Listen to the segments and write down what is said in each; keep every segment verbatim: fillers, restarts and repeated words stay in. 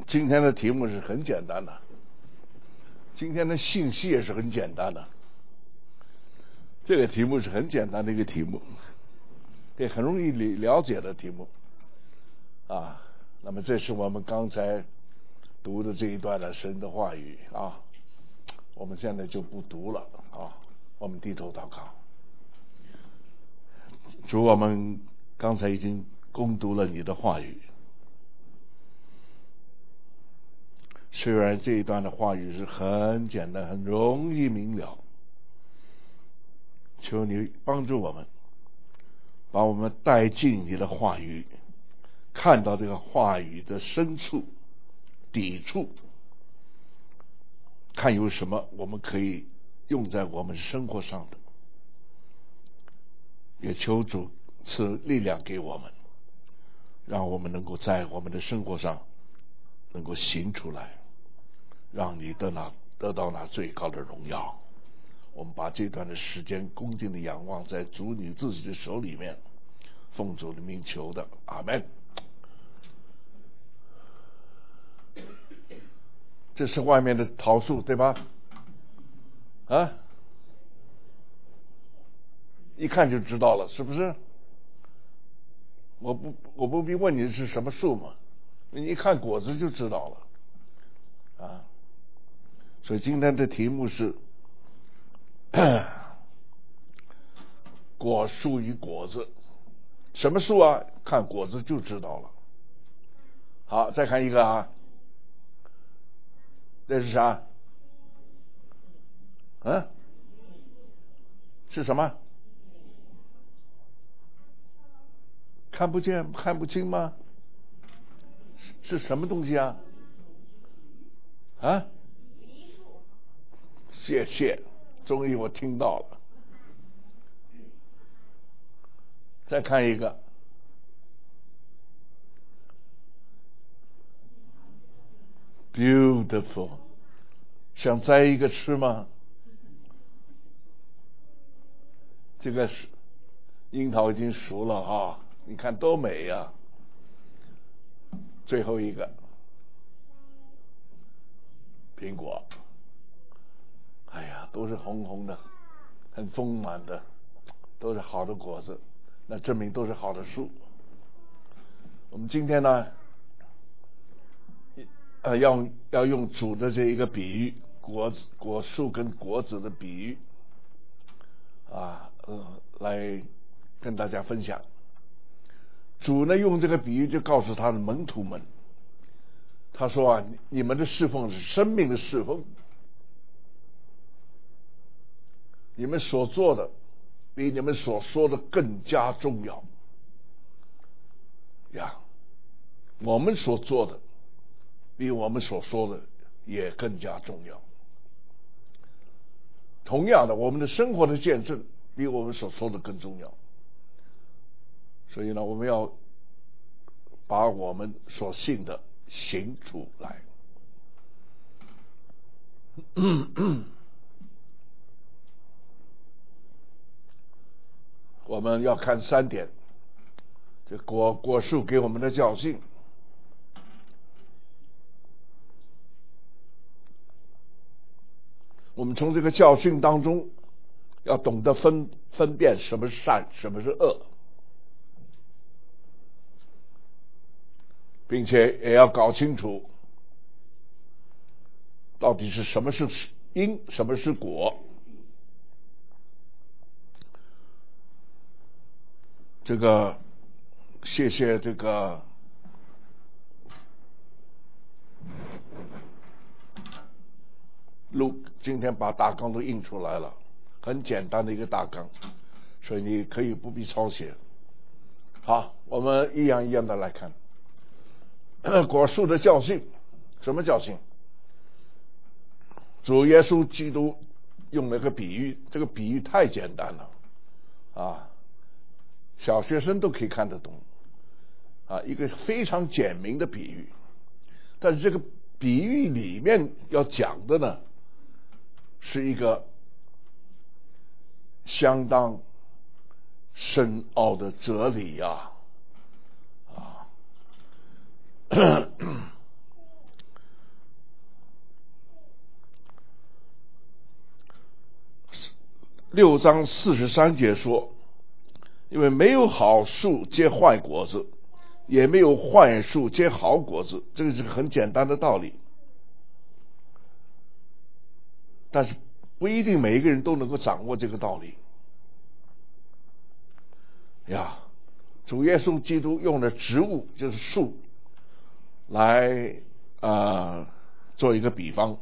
今天的题目是很简单的，今天的信息也是很简单的。这个题目是很简单的一个题目，也很容易了解的题目啊。那么这是我们刚才读的这一段的神的话语啊，我们现在就不读了啊，我们低头祷告。主，我们刚才已经攻读了你的话语，虽然这一段的话语是很简单很容易明了，求你帮助我们，把我们带进你的话语，看到这个话语的深处抵触，看有什么我们可以用在我们生活上的，也求主赐力量给我们，让我们能够在我们的生活上能够行出来，让你得那得到那最高的荣耀。我们把这段的时间恭敬的仰望在主你自己的手里面，奉主的名求的，阿们。这是外面的桃树对吧？啊，一看就知道了，是不是？我不我不必问你是什么树嘛，你一看果子就知道了啊。所以今天的题目是果树与果子，什么树啊？看果子就知道了。好，再看一个啊，这是啥？嗯，是什么？看不见看不清吗？是什么东西啊？啊？谢谢，终于我听到了。再看一个，beautiful， 想摘一个吃吗？这个樱桃已经熟了啊，你看多美啊。最后一个苹果，哎呀，都是红红的，很丰满的，都是好的果子，那证明都是好的树。我们今天呢，呃，要要用主的这一个比喻，果子果树跟果子的比喻啊，呃，来跟大家分享。主呢用这个比喻就告诉他的门徒们，他说啊，你们的侍奉是生命的侍奉，你们所做的比你们所说的更加重要呀。我们所做的比我们所说的也更加重要。同样的，我们的生活的见证比我们所说的更重要。所以呢，我们要把我们所信的行出来。我们要看三点，这果果树给我们的教训。我们从这个教训当中要懂得分分辨什么是善，什么是恶，并且也要搞清楚到底是什么是因，什么是果。这个谢谢这个录，今天把大纲都印出来了，很简单的一个大纲，所以你可以不必抄写。好，我们一样一样的来看果树的教训。什么教训？主耶稣基督用了个比喻，这个比喻太简单了啊，小学生都可以看得懂啊，一个非常简明的比喻。但是这个比喻里面要讲的呢，是一个相当深奥的哲理啊啊！ 六章四十三节说，因为没有好树结坏果子，也没有坏树结好果子，这个是个很简单的道理，但是不一定每一个人都能够掌握这个道理呀。主耶稣基督用的植物就是树来啊、呃、做一个比方。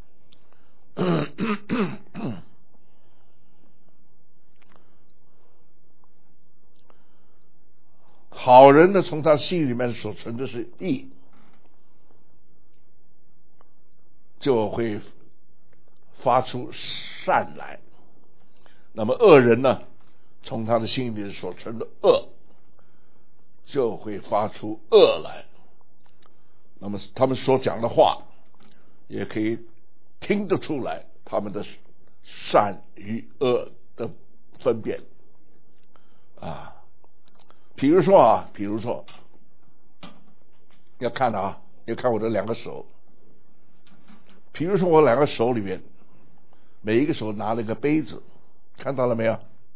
好人呢，从他心里面所存的是义，就会发出善来；那么恶人呢，从他的心里所存的恶，就会发出恶来。那么他们所讲的话，也可以听得出来他们的善与恶的分辨啊。比如说啊，比如说，要看啊，要看我的两个手。比如说我两个手里面，每一个手拿了一个杯子，看到了没有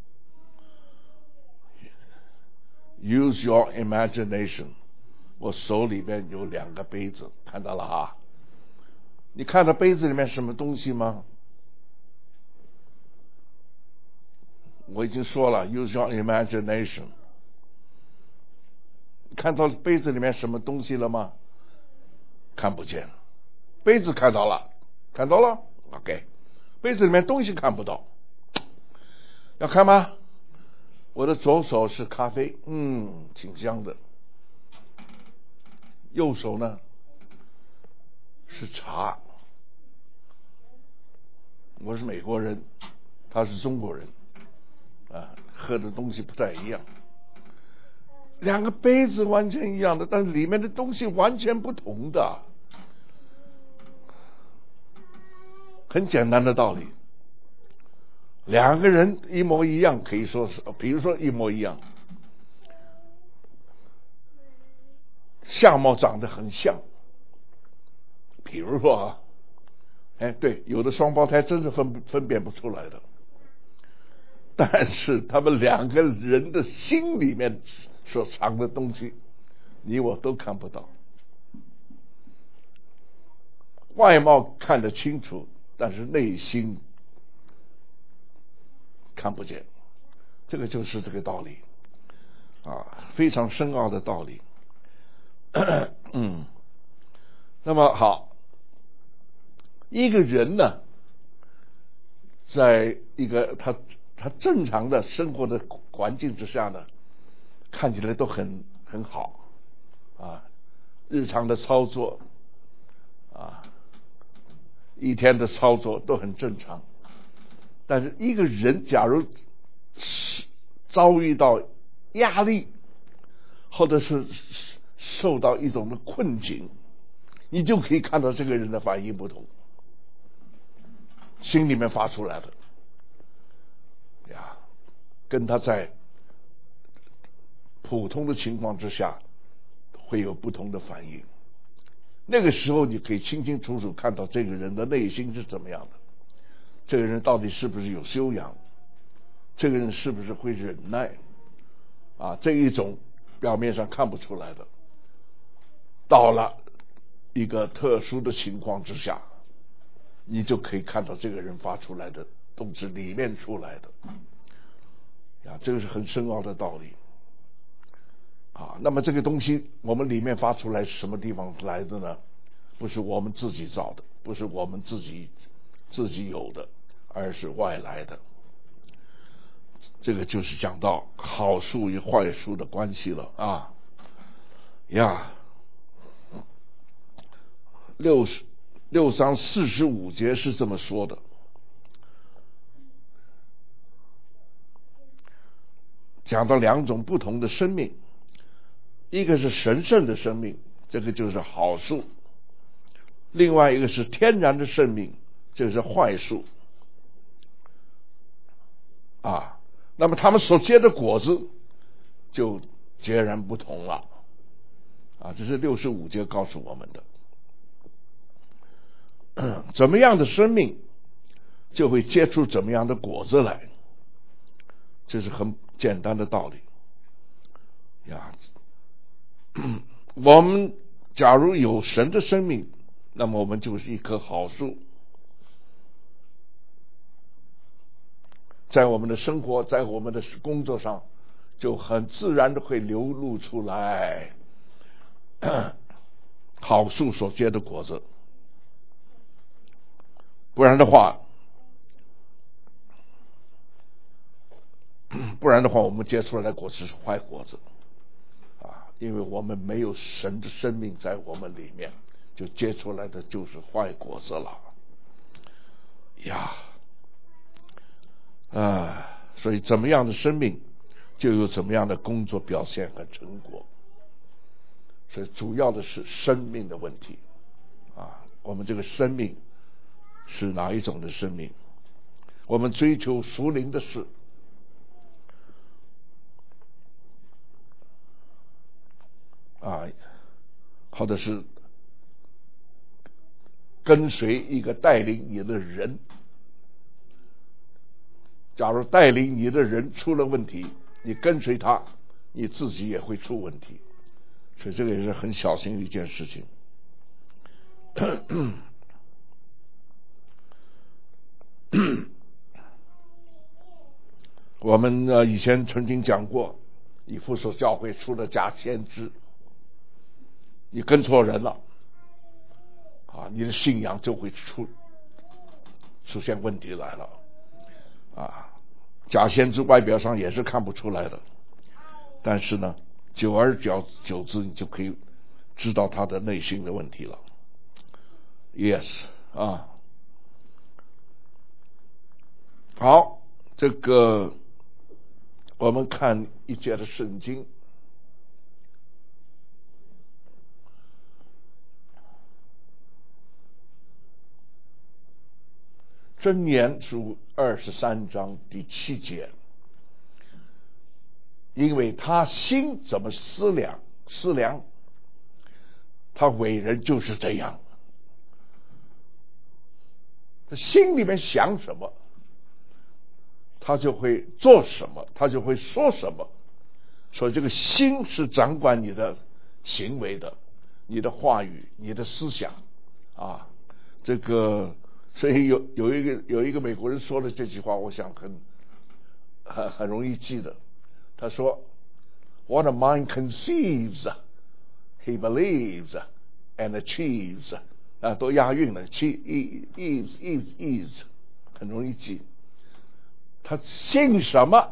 ？Use your imagination。我手里面有两个杯子，看到了哈？你看到杯子里面什么东西吗？我已经说了 ，use your imagination。看到杯子里面什么东西了吗？看不见。杯子看到了，看到了 ，OK。杯子里面东西看不到，要看吗？我的左手是咖啡，嗯，挺香的。右手呢是茶。我是美国人，他是中国人，啊，喝的东西不太一样。两个杯子完全一样的，但是里面的东西完全不同的，很简单的道理。两个人一模一样，可以说是，比如说一模一样，相貌长得很像，比如说啊，哎，对，有的双胞胎真是分分辨不出来的，但是他们两个人的心里面所藏的东西，你我都看不到。外貌看得清楚，但是内心看不见，这个就是这个道理啊，非常深奥的道理。嗯，那么好，一个人呢，在一个他他正常的生活的环境之下呢，看起来都很很好啊，日常的操作啊，一天的操作都很正常。但是一个人假如遭遇到压力，或者是受到一种的困境，你就可以看到这个人的反应不同，心里面发出来的呀，跟他在普通的情况之下会有不同的反应。那个时候你可以清清楚楚看到这个人的内心是怎么样的，这个人到底是不是有修养，这个人是不是会忍耐啊，这一种表面上看不出来的，到了一个特殊的情况之下，你就可以看到这个人发出来的都是里面出来的呀，这个是很深奥的道理啊。那么这个东西我们里面发出来是什么地方来的呢？不是我们自己造的，不是我们自己自己有的，而是外来的。这个就是讲到好树与坏树的关系了啊呀。六十六章四十五节是这么说的，讲到两种不同的生命，一个是神圣的生命，这个就是好树；另外一个是天然的生命，这是坏树啊。那么他们所结的果子就截然不同了啊，这是六十五节告诉我们的。怎么样的生命就会结出怎么样的果子来这是很简单的道理呀。我们假如有神的生命，那么我们就是一棵好树，在我们的生活，在我们的工作上，就很自然的会流露出来好树所结的果子。不然的话，不然的话，我们结出来的果子是坏果子啊！因为我们没有神的生命在我们里面，就结出来的就是坏果子了呀！啊，所以怎么样的生命，就有怎么样的工作表现和成果。所以主要的是生命的问题啊！我们这个生命是哪一种的生命？我们追求属灵的事，啊，或者是跟随一个带领你的人。假如带领你的人出了问题，你跟随他，你自己也会出问题。所以这个也是很小心的一件事情。我们呃以前曾经讲过，以弗所教会出了假先知，你跟错人了啊，你的信仰就会出出现问题来了啊。假先知外表上也是看不出来的，但是呢，久而久久之，你就可以知道他的内心的问题了。Yes 啊，好，这个我们看一节的圣经，箴言书二十三章第七节，因为他心怎么思量思量，他为人就是这样，他心里面想什么，他就会做什么，他就会说什么。所以这个心是掌管你的行为的，你的话语，你的思想啊。这个所以有有一个有一个美国人说的这句话，我想很很很容易记得。他说 ：“What a mind conceives, he believes and achieves。”啊，都押韵了 ，che eves eves eves， 很容易记。他信什么？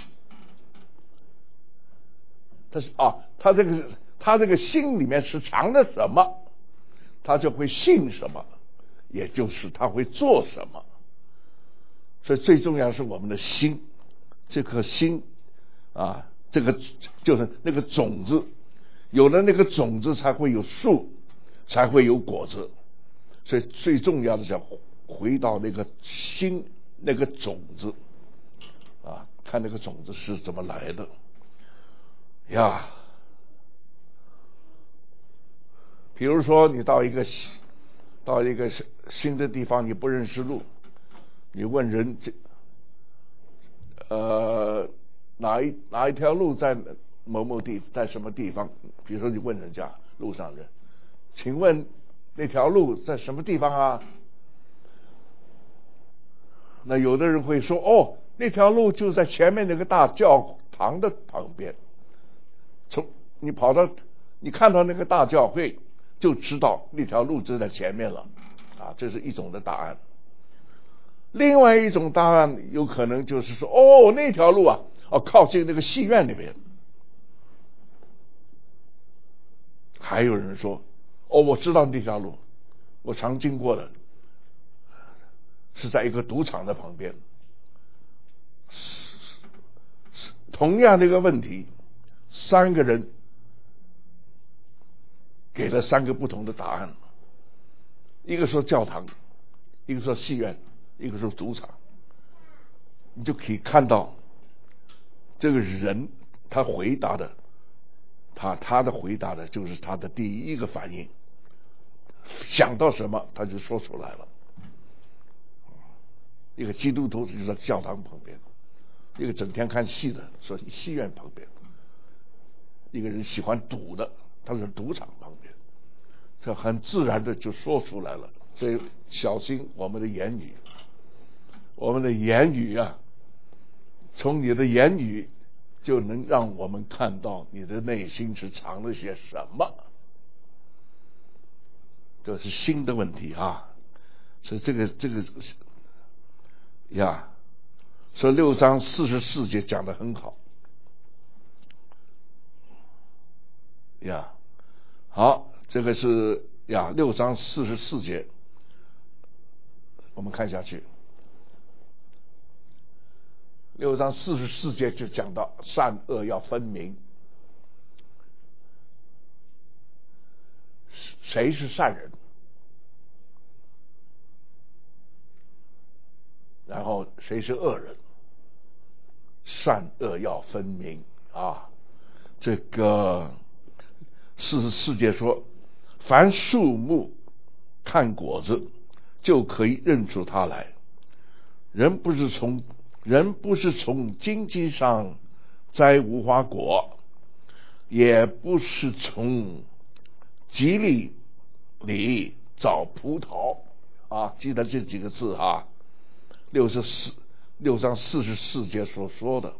他是啊，他这个他这个心里面是藏了什么，他就会信什么，也就是他会做什么。所以最重要是我们的心，这颗心啊，这个就是那个种子，有了那个种子才会有树，才会有果子。所以最重要的是回到那个心，那个种子啊，看那个种子是怎么来的呀。比如说你到一个到一个新的地方，你不认识路，你问人这呃哪一哪一条路在某某地，在什么地方？比如说你问人家路上人，请问那条路在什么地方啊？那有的人会说，哦，那条路就在前面那个大教堂的旁边。从你跑到你看到那个大教会，就知道那条路就在前面了啊，这是一种的答案。另外一种答案有可能就是说，哦，那条路啊，哦，靠近那个戏院那边。还有人说，哦，我知道那条路，我常经过的，是在一个赌场的旁边。同样的一个问题，三个人给了三个不同的答案，一个说教堂，一个说戏院，一个说赌场。你就可以看到这个人他回答的，他他的回答的就是他的第一个反应，想到什么他就说出来了。一个基督徒就在教堂旁边， 一个整天看戏的，说戏院旁边；一个人喜欢赌的，他是赌场旁边。这很自然的就说出来了。所以小心我们的言语，我们的言语啊，从你的言语就能让我们看到你的内心是藏了些什么。这是新的问题啊。所以这个这个呀，所以六章四十四节讲得很好呀。好，这个是呀六章四十四节，我们看下去。六章四十四节就讲到善恶要分明，谁是善人，然后谁是恶人，善恶要分明啊。这个四十四节说，凡树木看果子就可以认出它来，人不是从人不是从荆棘上摘无花果，也不是从蒺藜里找葡萄啊。记得这几个字啊，六十四六章四十四节所说的，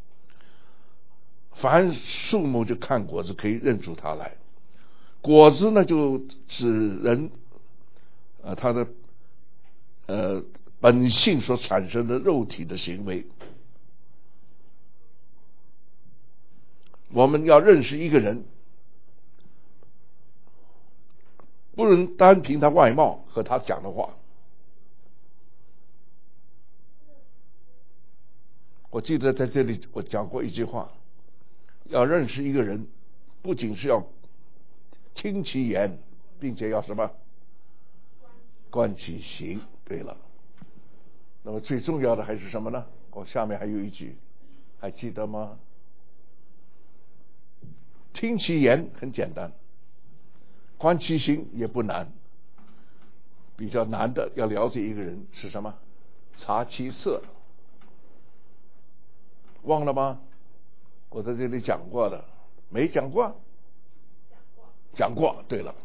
凡树木就看果子可以认出它来。果子呢，就指人呃他的呃本性所产生的肉体的行为。我们要认识一个人，不能单凭他外貌和他讲的话。我记得在这里我讲过一句话，要认识一个人，不仅是要听其言，并且要什么？观其行。对了，那么最重要的还是什么呢？我下面还有一句，还记得吗？听其言很简单，观其行也不难。比较难的，要了解一个人是什么？察其色。忘了吗？我在这里讲过的，没讲过？讲过。对了，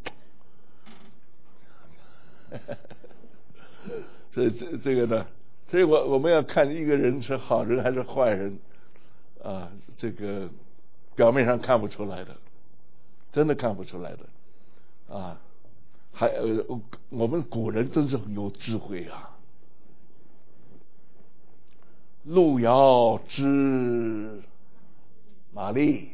所以这这个呢，所以我我们要看一个人是好人还是坏人啊，这个表面上看不出来的，真的看不出来的啊。还呃，我们古人真是有智慧啊。路遥知马力，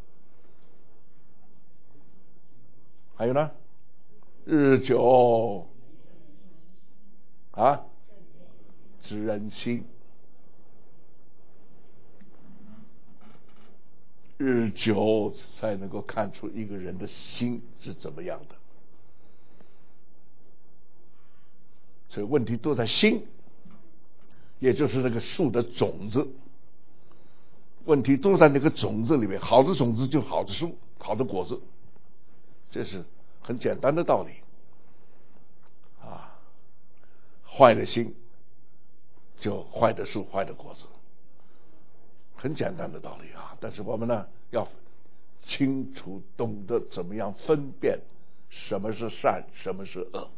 还有呢，日久啊知人心，日久才能够看出一个人的心是怎么样的。所以问题都在心，也就是那个树的种子，问题都在那个种子里面。好的种子就好的树，好的果子，这是很简单的道理啊。坏的心就坏的树，坏的果子，很简单的道理啊。但是我们呢，要清楚懂得怎么样分辨什么是善，什么是恶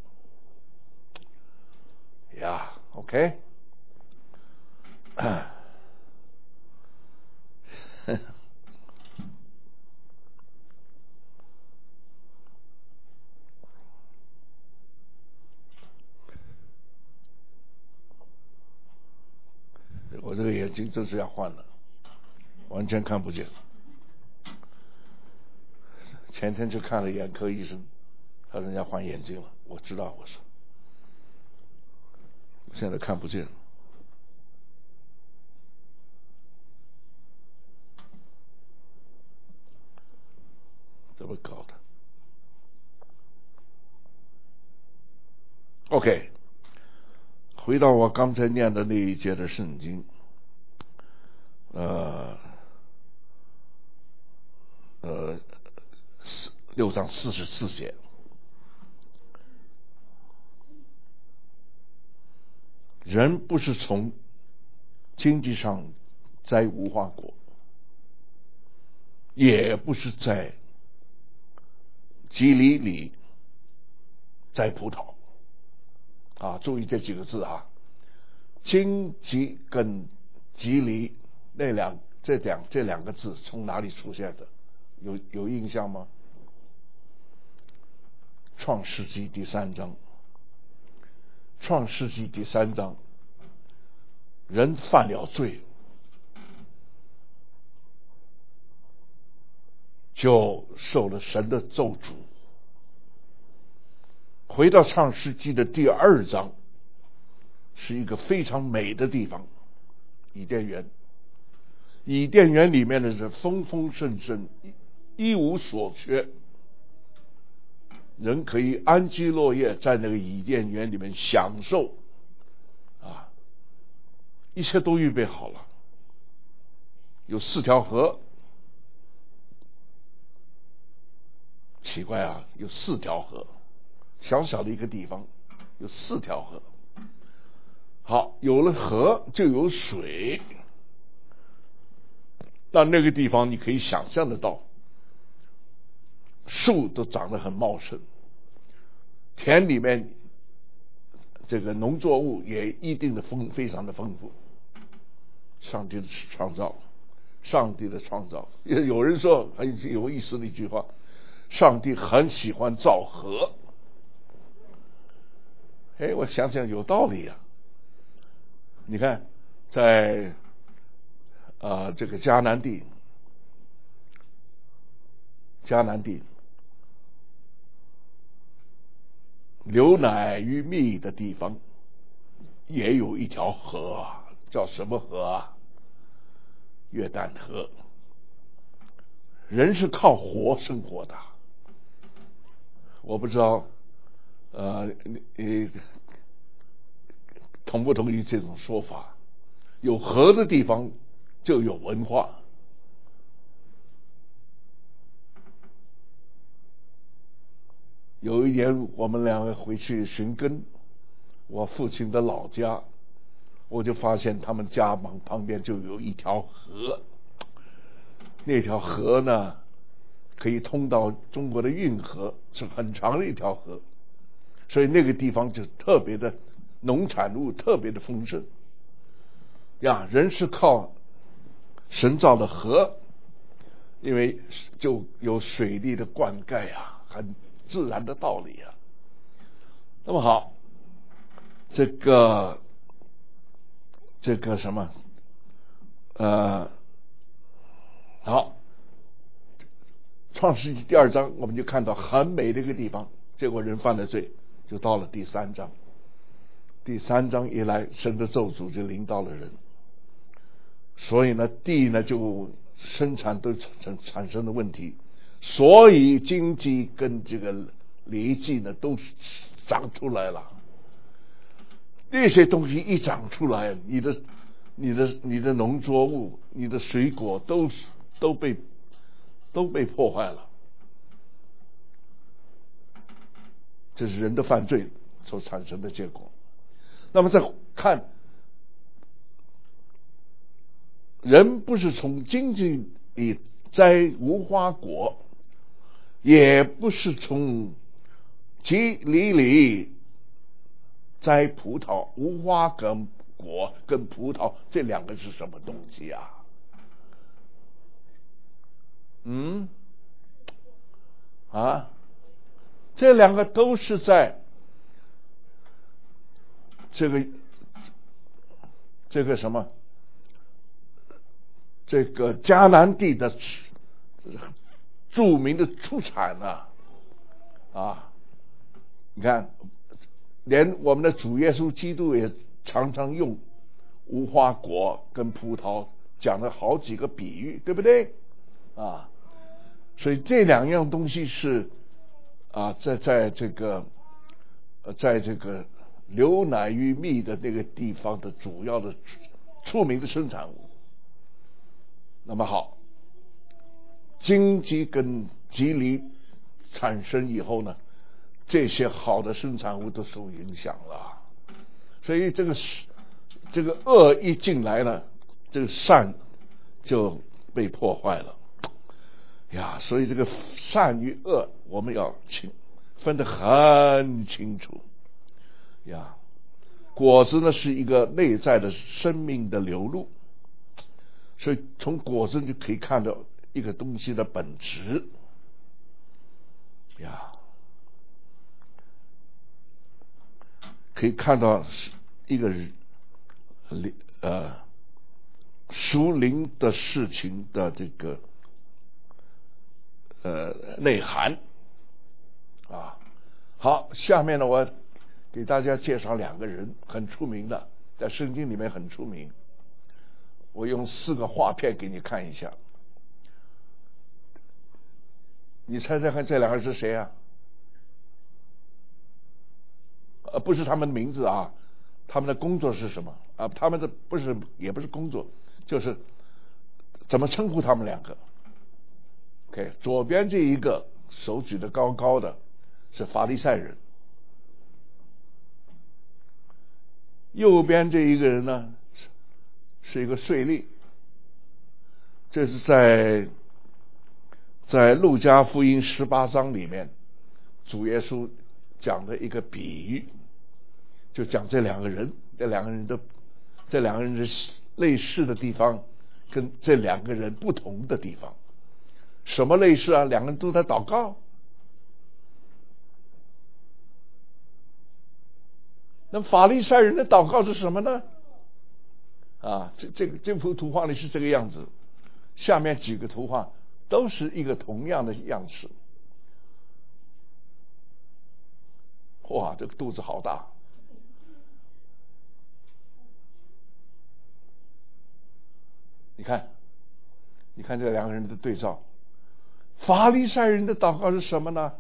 呀。 OK，我这个眼睛真是要换了，完全看不见。前天去看了眼科医生，他说人家换眼睛了，我知道，我说现在看不见，怎么搞的 ？OK， 回到我刚才念的那一节的圣经，呃呃，六章四十四节，人不是从经济上在无花果，也不是在吉里里摘葡萄啊，注意这几个字啊，荆棘跟吉里那两这两这两个字从哪里出现的？有有印象吗？创世纪第三章，创世纪第三章，人犯了罪，就受了神的咒诅。回到创世纪的第二章，是一个非常美的地方，伊甸园。伊甸园里面的是丰丰盛盛，一无所缺，人可以安居乐业，在那个伊甸园里面享受啊，一切都预备好了。有四条河，奇怪啊，有四条河，小小的一个地方有四条河。好，有了河就有水，那那个地方你可以想象得到，树都长得很茂盛，田里面这个农作物也一定的丰非常的丰富。上帝的创造，上帝的创造，有人说很有意思的一句话，上帝很喜欢造河。哎，我想想有道理呀、啊。你看，在啊、呃、这个迦南地，迦南地流奶与蜜的地方，也有一条河，叫什么河啊？约旦河。人是靠火生活的，我不知道，呃，你你同不同意这种说法？有河的地方就有文化。有一年我们两个回去寻根，我父亲的老家，我就发现他们家旁旁边就有一条河，那条河呢可以通到中国的运河，是很长的一条河，所以那个地方就特别的农产物特别的丰盛呀。人是靠神造的河，因为就有水利的灌溉啊，很自然的道理啊。那么好，这个这个什么呃好，创世纪第二章我们就看到很美的一个地方，结果人犯了罪，就到了第三章。第三章一来，神的咒诅就临到了人，所以呢地呢就生产都产产生了问题，所以经济跟这个犁季呢都长出来了。这些东西一长出来，你的你的你的农作物，你的水果都都被都被破坏了。这是人的犯罪所产生的结果。那么再看，人不是从经济里摘无花果，也不是从吉里里摘葡萄。无花跟果跟葡萄这两个是什么东西啊？嗯啊，这两个都是在这个这个什么这个迦南地的著名的出产啊啊！你看，连我们的主耶稣基督也常常用无花果跟葡萄讲了好几个比喻，对不对啊？所以这两样东西是啊，在在这个呃，在这个流奶与蜜的那个地方的主要的出名的生产物。那么好，荆棘跟棘藜产生以后呢，这些好的生产物都受影响了。所以这个这个恶一进来呢， 这个善就被破坏了呀。所以这个善与恶我们要清分得很清楚呀。果子呢是一个内在的生命的流露，所以从果子就可以看到一个东西的本质呀，可以看到一个呃属灵的事情的这个呃内涵啊。好，下面呢我给大家介绍两个人，很出名的，在圣经里面很出名。我用四个画片给你看一下，你猜猜看这两个人是谁啊？呃，不是他们的名字啊，他们的工作是什么啊？他们的不是也不是工作，就是怎么称呼他们两个 ？OK， 左边这一个手举得高高的是法利赛人，右边这一个人呢是一个税吏。这是在在路加福音十八章里面主耶稣讲的一个比喻，就讲这两个人，这两个人的这两个人的类似的地方跟这两个人不同的地方。什么类似啊？两个人都在祷告。那法利赛人的祷告是什么呢？啊，这这个这幅图画里是这个样子，下面几个图画都是一个同样的样式。哇，这个肚子好大！你看，你看这两个人的对照。法利赛人的祷告是什么呢？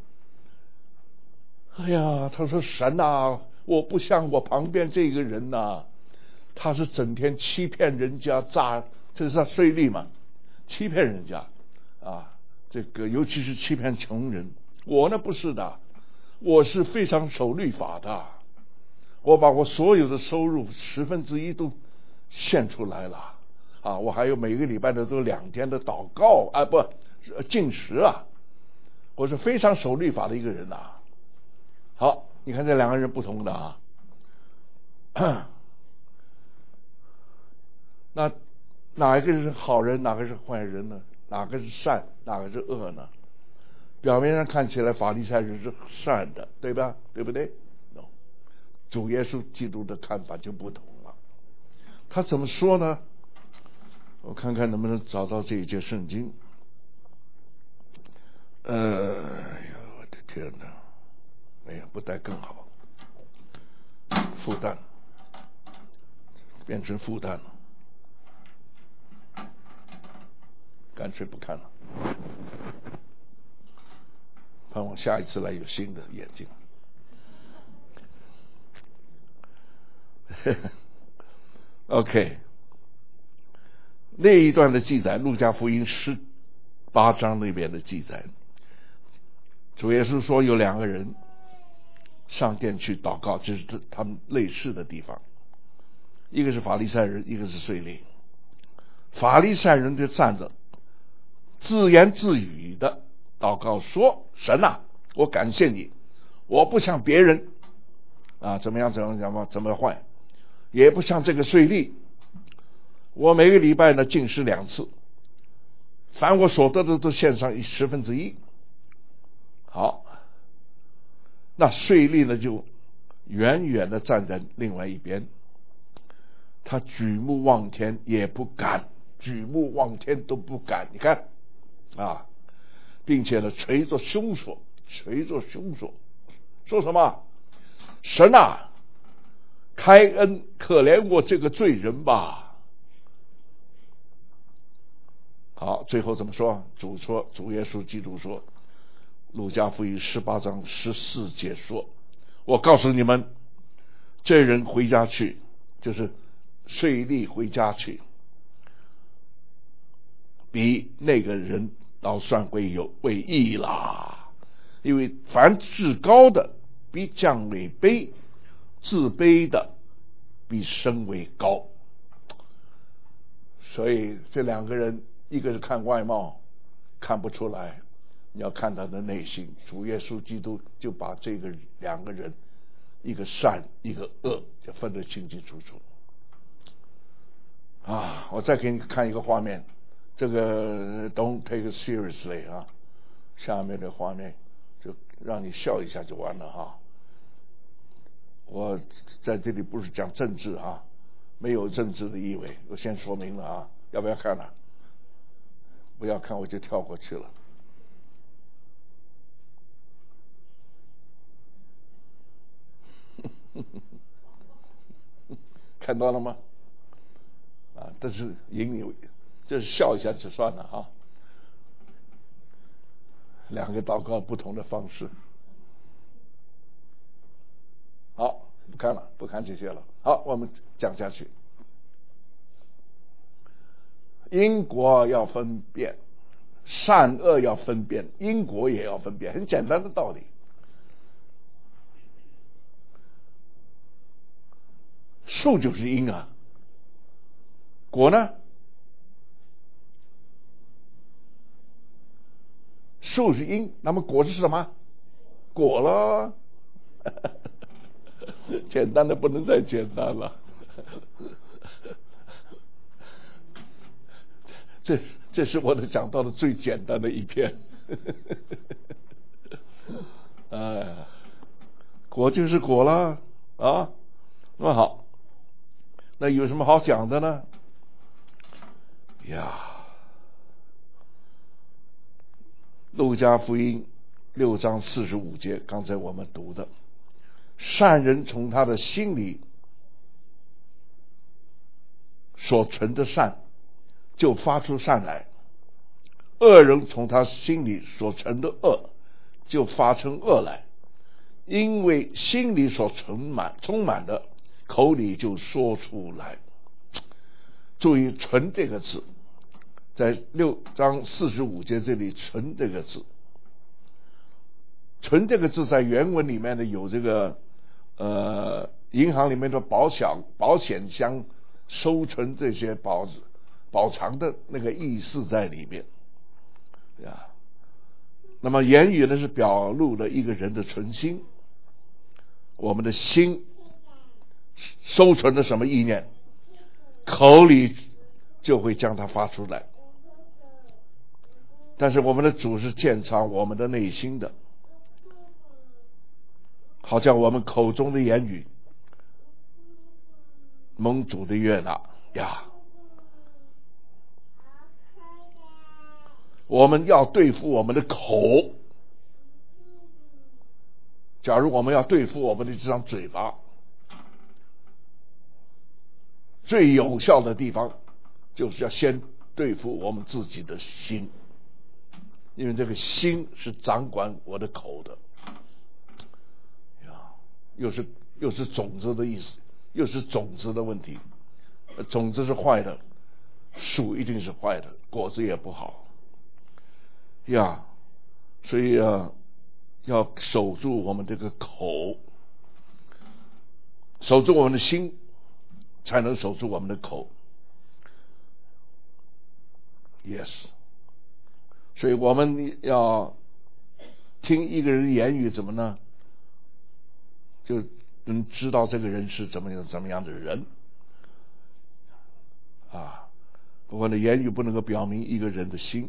哎呀，他说：“神啊，我不像我旁边这个人呐、啊，他是整天欺骗人家，诈，这是他税吏嘛，欺骗人家啊，这个尤其是欺骗穷人。我呢不是的，我是非常守律法的，我把我所有的收入十分之一都献出来了啊，我还有每个礼拜的都两天的祷告啊，不禁食啊，我是非常守律法的一个人呐。好，你看这两个人不同的啊。那哪一个是好人，哪个是坏人呢？哪个是善，哪个是恶呢？表面上看起来法利赛人是善的，对吧？对不对？ no， 主耶稣基督的看法就不同了。他怎么说呢？我看看能不能找到这一节圣经。呃，哎呀，我的天哪！哎呀，不带更好，负担变成负担了，干脆不看了，盼望下一次来有新的眼睛。OK， 那一段的记载，路加福音十八章那边的记载，主耶稣说有两个人上殿去祷告，这是他们类似的地方，一个是法利赛人，一个是税吏。法利赛人就站着自言自语的祷告说：神啊，我感谢你，我不像别人啊怎么样怎么样怎么怎么坏，也不像这个税吏，我每个礼拜呢禁食两次，凡我所得的都献上十分之一。好，那税吏呢就远远的站在另外一边，他举目望天也不敢，举目望天都不敢。你看啊，并且呢捶着胸说，捶着胸说，说什么？神啊，开恩可怜我这个罪人吧。好，最后怎么说？主说，主耶稣基督说，路加福音十八章十四节说，我告诉你们，这人回家去，就是税吏回家去，比那个人倒算为有为义啦。因为凡至高的比降为卑，自卑的比升为高。 所以这两个人，一个是看外貌，看不出来，你要看他的内心。主耶稣基督就把这个两个人，一个善，一个恶，就分得清清楚楚。啊，我再给你看一个画面，这个 Don't take it seriously 啊，下面的画面就让你笑一下就完了哈。我在这里不是讲政治啊，没有政治的意味，我先说明了啊，要不要看啊？不要看我就跳过去了。看到了吗？啊，但是引你，就是笑一下就算了哈。两个祷告不同的方式。好，不看了，不看这些了。好，我们讲下去。因果要分辨，善恶要分辨，因果也要分辨，很简单的道理。树就是因啊，果呢？树是因，那么果是什么？果了。简单的不能再简单了。这这是我的讲到的最简单的一篇。哎，果就是果了啊。那么好，那有什么好讲的呢？呀，路加福音六章四十五节，刚才我们读的，善人从他的心里所存的善就发出善来，恶人从他心里所存的恶就发成恶来，因为心里所充满充满的，口里就说出来。注意存这个字，在六章四十五节这里存这个字，存这个字在原文里面呢有这个呃银行里面的保险保险箱收存这些保保藏的那个意思在里面呀。那么言语呢是表露了一个人的存心，我们的心收存了什么意念，口里就会将它发出来。但是我们的主是鉴察我们的内心的，好像我们口中的言语蒙主的悦纳呀。我们要对付我们的口，假如我们要对付我们的这张嘴巴，最有效的地方就是要先对付我们自己的心，因为这个心是掌管我的口的呀。又是又是种子的意思，又是种子的问题。种子是坏的，树一定是坏的，果子也不好呀。所以啊，要守住我们这个口，守住我们的心，才能守住我们的口。 Yes， 所以我们要听一个人言语怎么呢，就能知道这个人是怎么样怎么样的人啊。不过呢，言语不能够表明一个人的心。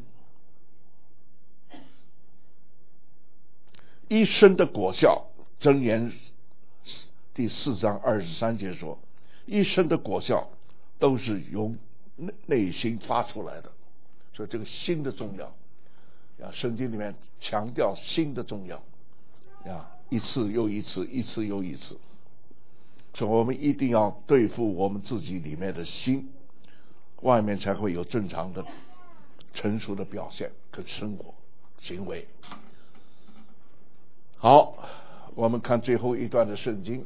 一生的果效，箴言第四章二十三节说，一生的果效都是由内心发出来的。所以这个心的重要呀，圣经里面强调心的重要呀，一次又一次，一次又一次。所以我们一定要对付我们自己里面的心，外面才会有正常的成熟的表现跟生活行为。好，我们看最后一段的圣经，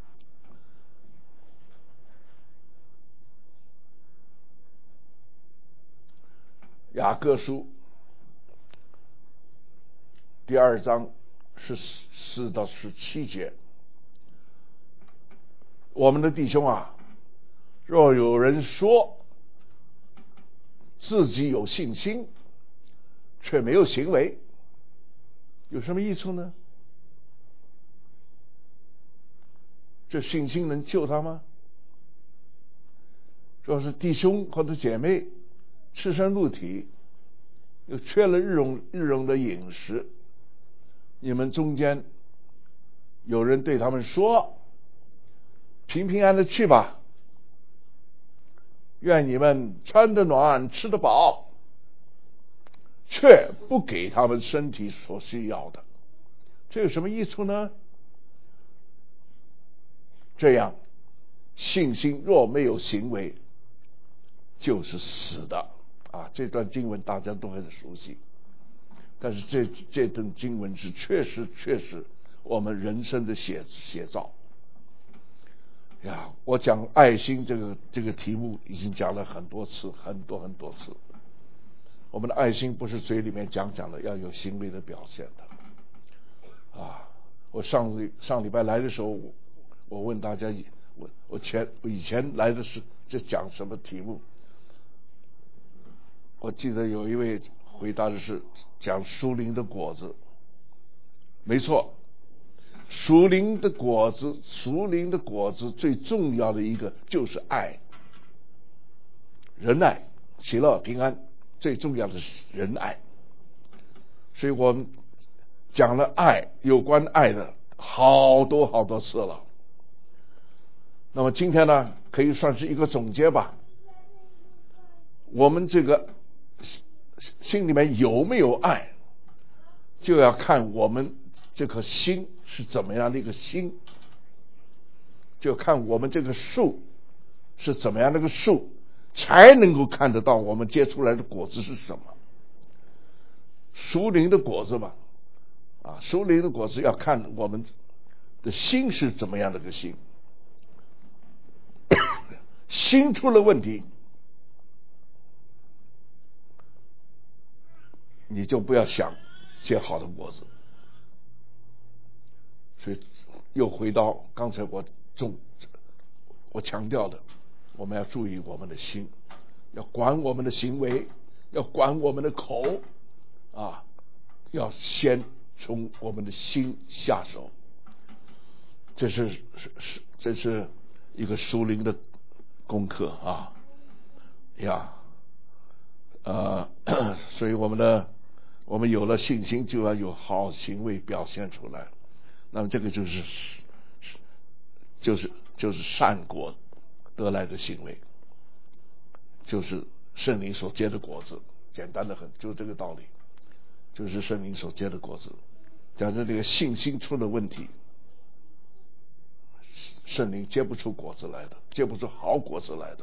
雅各书第二章十四到十七节，我们的弟兄啊，若有人说自己有信心，却没有行为，有什么益处呢？这信心能救他吗？若是弟兄或者姐妹赤身露体，又缺了日用日用的饮食，你们中间有人对他们说：“平平安安的去吧，愿你们穿得暖，吃得饱。”却不给他们身体所需要的，这有什么益处呢？这样信心若没有行为，就是死的啊！这段经文大家都很熟悉，但是这这段经文是确实确实我们人生的写写照呀！我讲爱心这个这个题目已经讲了很多次，很多很多次。我们的爱心不是嘴里面讲讲的，要有行为的表现的啊！我上上礼拜来的时候，我我问大家，我我前我以前来的是这讲什么题目？我记得有一位回答的是讲属灵的果子，没错，属灵的果子，属灵的果子最重要的一个就是爱、仁爱、喜乐、平安，最重要的是仁爱。所以我们讲了爱，有关爱的好多好多次了。那么今天呢，可以算是一个总结吧。我们这个心里面有没有爱，就要看我们这颗心是怎么样的一个心，就看我们这个树是怎么样的一个树，才能够看得到我们结出来的果子是什么。属灵的果子嘛，啊，属灵的果子要看我们的心是怎么样的一个心。心出了问题，你就不要想结好的果子。所以又回到刚才我重我强调的，我们要注意我们的心，要管我们的行为，要管我们的口啊，要先从我们的心下手。这是是是这是一个属灵的功课啊呀，呃，所以我们的我们有了信心，就要有好行为表现出来。那么这个就是就是就是善果得来的行为，就是圣灵所结的果子。简单的很，就这个道理，就是圣灵所结的果子。假如这个信心出了问题，圣灵结不出果子来的，结不出好果子来的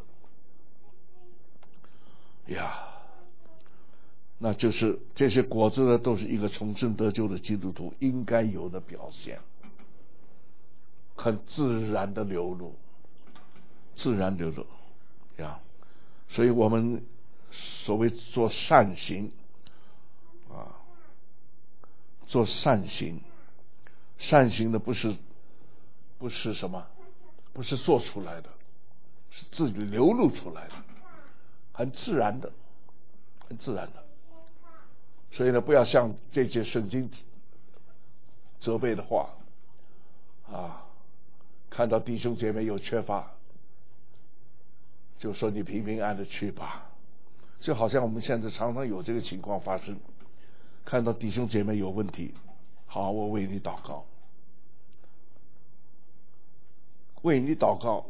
呀。那就是这些果子呢，都是一个重生得救的基督徒应该有的表现，很自然的流露，自然流露呀。所以我们所谓做善行啊，做善行，善行的不是不是什么，不是做出来的，是自己流露出来的，很自然的，很自然的。所以呢，不要像这些圣经责备的话啊，看到弟兄姐妹有缺乏，就说你平平安安的去吧。就好像我们现在常常有这个情况发生，看到弟兄姐妹有问题，好，我为你祷告，为你祷告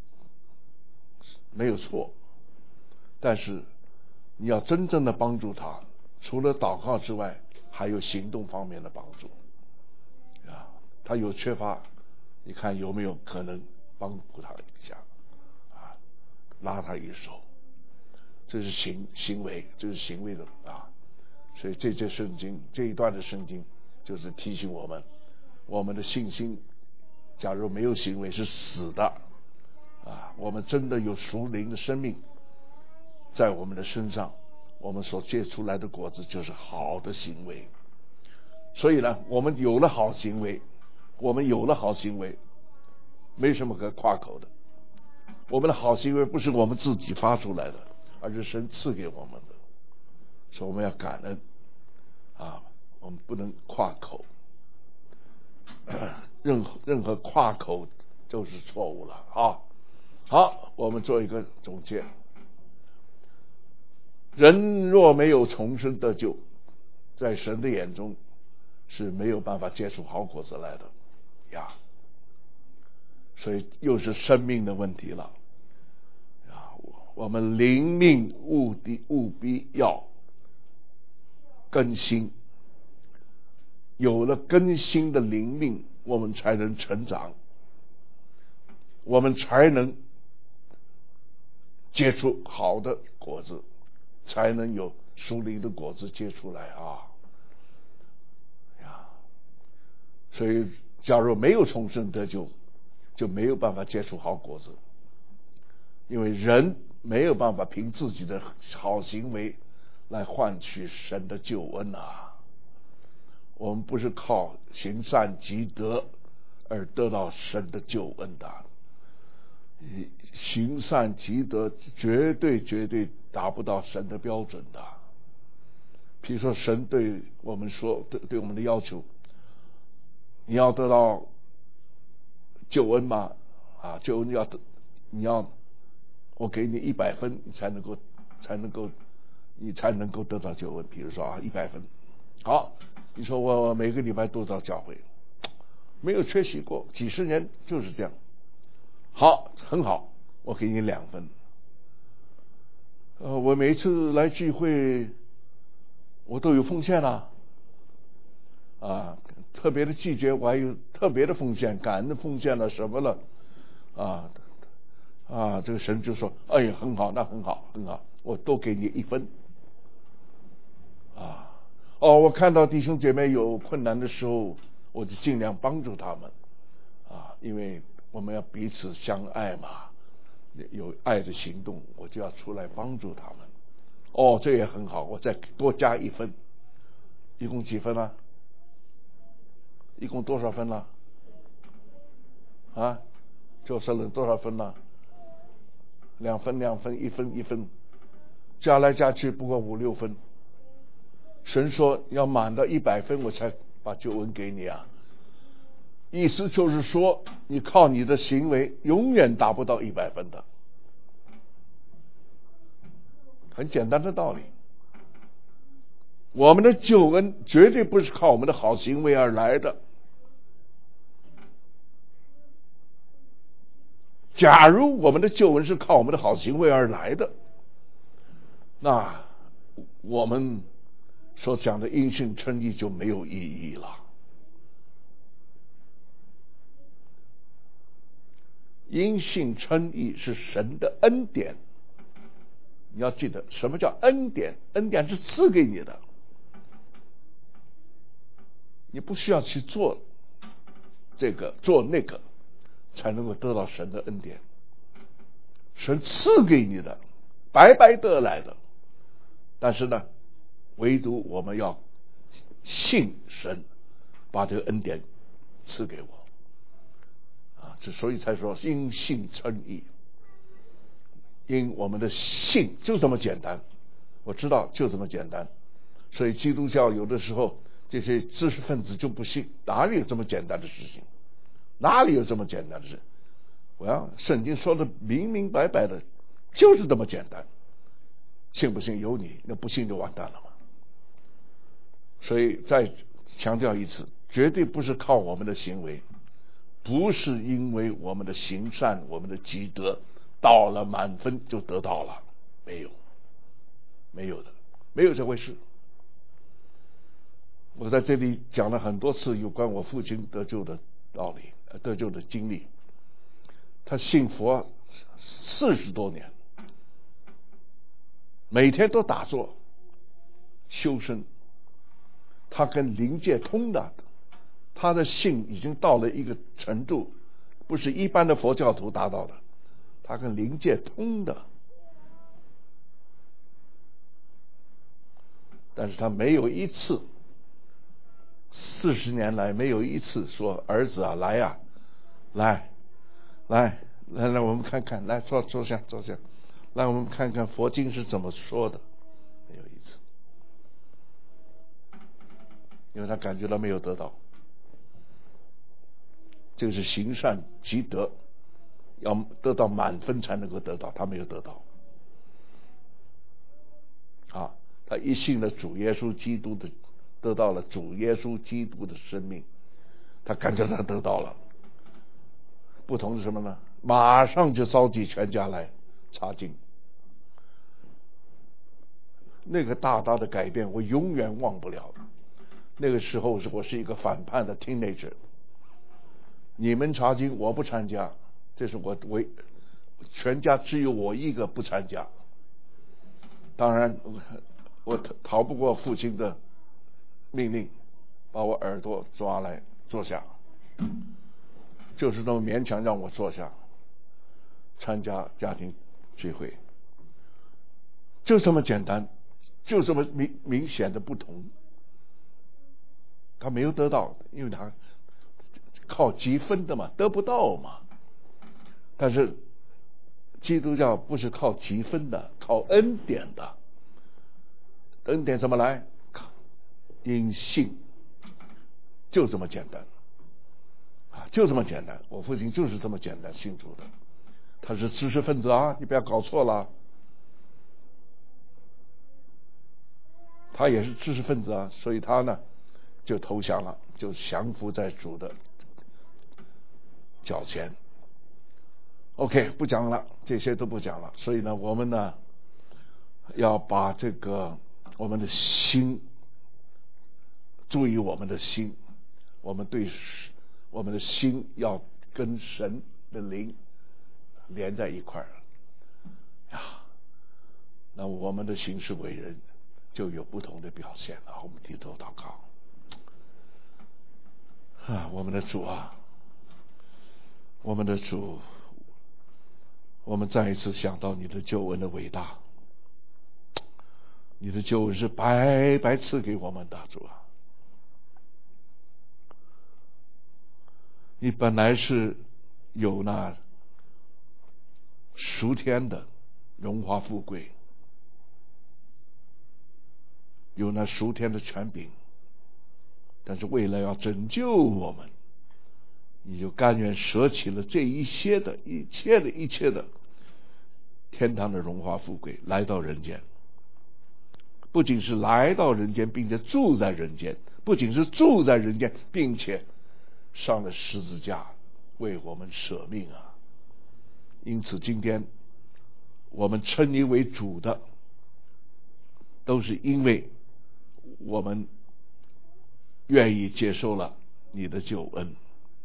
没有错，但是你要真正的帮助他，除了祷告之外，还有行动方面的帮助啊。他有缺乏，你看有没有可能帮助他一下啊，拉他一手，这是行行为，这是行为的啊。所以这节圣经这一段的圣经就是提醒我们，我们的信心假如没有行为是死的啊。我们真的有属灵的生命在我们的身上，我们所结出来的果子就是好的行为。所以呢，我们有了好行为，我们有了好行为，没什么可夸口的。我们的好行为不是我们自己发出来的， 而是神赐给我们的，所以我们要感恩啊！我们不能夸口，任何任何夸口就是错误了啊！好，我们做一个总结。人若没有重生得救，在神的眼中是没有办法结出好果子来的呀。所以又是生命的问题了啊！我们灵命务必务必要更新，有了更新的灵命，我们才能成长，我们才能结出好的果子，才能有属灵的果子结出来啊！呀，所以假如没有重生得救，就没有办法结出好果子，因为人没有办法凭自己的好行为来换取神的救恩啊！我们不是靠行善积德而得到神的救恩的，行善积德绝对绝对达不到神的标准的。比如说神对我们说，对对我们的要求，你要得到救恩吗？啊，救恩要你要我给你一百分，你才能够才能够你才能够得到救恩。比如说啊，一百分，好，你说我每个礼拜都到教会，没有缺席过，几十年就是这样。好，很好，我给你两分。呃，我每一次来聚会，我都有奉献啦，啊，特别的季节我还有特别的奉献，感恩的奉献了什么了，啊啊，这个神就说，哎，很好，那很好，很好，我多给你一分。啊，哦，我看到弟兄姐妹有困难的时候，我就尽量帮助他们，啊，因为我们要彼此相爱嘛，有爱的行动，我就要出来帮助他们。哦，这也很好，我再多加一分，一共几分了？一共多少分了？啊，就是了多少分了？两分，两分，一分，一分，加来加去不过五六分。神说要满到一百分，我才把救恩给你啊。意思就是说，你靠你的行为永远达不到一百分的，很简单的道理。我们的救恩绝对不是靠我们的好行为而来的。假如我们的救恩是靠我们的好行为而来的，那我们所讲的因信称义就没有意义了。因信称义是神的恩典，你要记得什么叫恩典？恩典是赐给你的，你不需要去做这个做那个才能够得到神的恩典，神赐给你的，白白得来的。但是呢，唯独我们要信神把这个恩典赐给我啊，这所以才说因信称义。因我们的信就这么简单，我知道就这么简单。所以基督教有的时候这些知识分子就不信，哪里有这么简单的事情？哪里有这么简单的事？我要圣经说的明明白白的，就是这么简单。信不信由你，那不信就完蛋了嘛。所以再强调一次，绝对不是靠我们的行为，不是因为我们的行善，我们的积德到了满分就得到了，没有，没有的，没有这回事。我在这里讲了很多次有关我父亲得救的道理，得救的经历。他信佛四十多年，每天都打坐修身，他跟灵界通的，他的信已经到了一个程度，不是一般的佛教徒达到的，他跟灵界通的。但是他没有一次，四十年来没有一次说儿子啊，来呀、啊，来，来，来来，我们看看，来坐坐下坐下， 让我们看看佛经是怎么说的。没有一次，因为他感觉到没有得到，这个是行善积德，要得到满分才能够得到，他没有得到。啊，他一信了主耶稣基督的，得到了主耶稣基督的生命，他感觉他得到了。不同是什么呢？马上就召集全家来查经。那个大大的改变我永远忘不了。那个时候是我是一个反叛的 teenager， 你们查经我不参加，这是我唯全家只有我一个不参加。当然我逃不过父亲的命令，把我耳朵抓来坐下，就是那么勉强让我坐下参加家庭聚会，就这么简单，就这么明明显的不同。他没有得到，因为他靠积分的嘛，得不到嘛。但是基督教不是靠积分的，靠恩典的。恩典怎么来？因信，就这么简单啊，就这么简单。我父亲就是这么简单信主的。他是知识分子啊，你不要搞错了。他也是知识分子啊，所以他呢就投降了，就降服在主的脚前。OK， 不讲了，这些都不讲了。所以呢，我们呢要把这个我们的心，注意我们的心，我们对我们的心要跟神的灵连在一块儿呀，那我们的行事为人就有不同的表现了。我们低头祷告啊，我们的主啊，我们的主，我们再一次想到你的救恩的伟大，你的救恩是白白赐给我们的，主啊，你本来是有那属天的荣华富贵，有那属天的权柄，但是为了要拯救我们，你就甘愿舍弃了这一些的一切的一切的天堂的荣华富贵，来到人间。不仅是来到人间，并且住在人间，不仅是住在人间，并且上了十字架为我们舍命啊！因此今天我们称你为主的，都是因为我们愿意接受了你的救恩。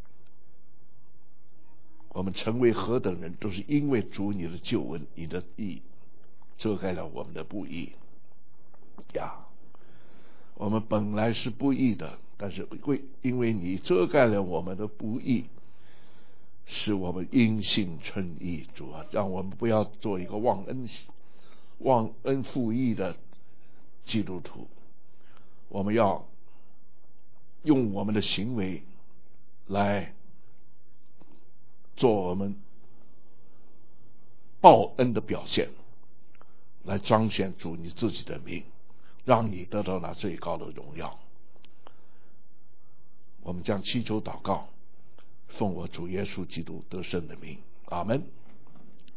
我们成为何等人，都是因为主你的救恩，你的义遮盖了我们的不义呀。我们本来是不义的，但是为因为你遮盖了我们的不义，使我们因信称义。主啊，让我们不要做一个忘恩忘恩负义的基督徒，我们要用我们的行为来做我们报恩的表现，来彰显主你自己的名，让你得到那最高的荣耀。我们将祈求祷告，奉我主耶稣基督得胜的名，阿们。